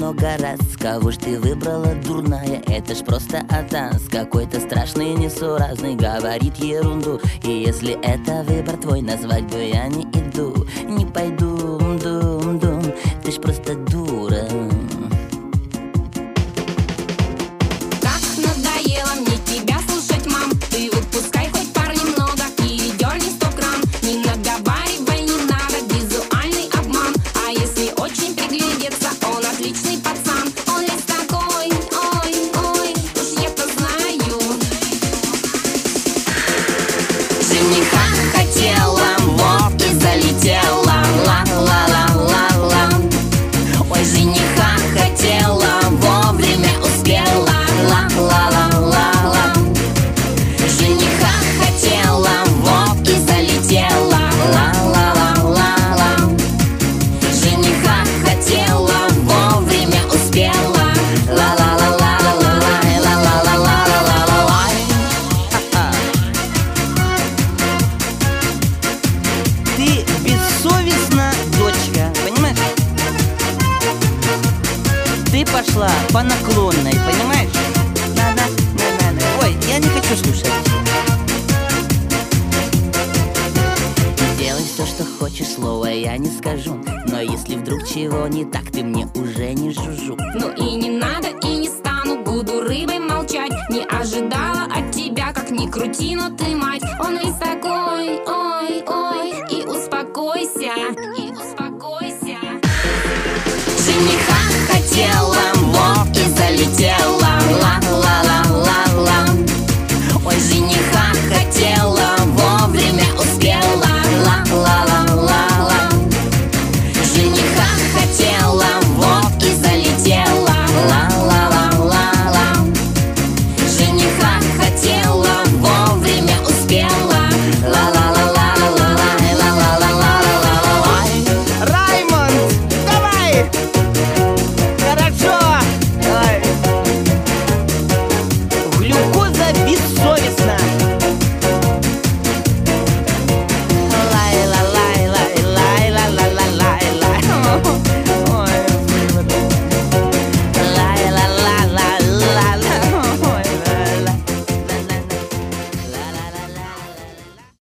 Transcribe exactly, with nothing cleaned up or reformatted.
много раз. Кого ж ты выбрала, дурная? Это ж просто атас какой-то страшный, несуразный, говорит ерунду. И если это выбор твой, назвать бы я не иду. Не пойду, дум, дум, ты ж просто дура. Так надоело мне тебя слушать, мам. Ты выпускай хоть парня много или дерни сто грамм. Не наговаривай, не надо, визуальный обман. А если очень приглядеться, он отличный пацан. Он весь такой, ой, ой, уж я-то знаю. Жениха хотела, вот и залетела. Ла-ла-ла-ла-ла. Ой, жениха хотела, вовремя успела. Ла-ла-ла-ла-ла. Жениха хотела, вот и залетела. Ла-ла-ла-ла-ла. Жениха хотела, вовремя успела. Ла-ла-ла-ла-ла-ла. Ла-ла-ла-ла-ла-ла. Ты бессовестна, дочка, понимаешь? Ты пошла по наклонной, понимаешь? Надо, надо, надо. Ой, я не хочу слушать. Делай все, что хочешь, слова я не скажу. Но если вдруг чего не так, ты мне уже не жужжу. Ну и не надо, и не стану, буду рыбой молчать. Не ожидала от тебя, как ни крути, но ты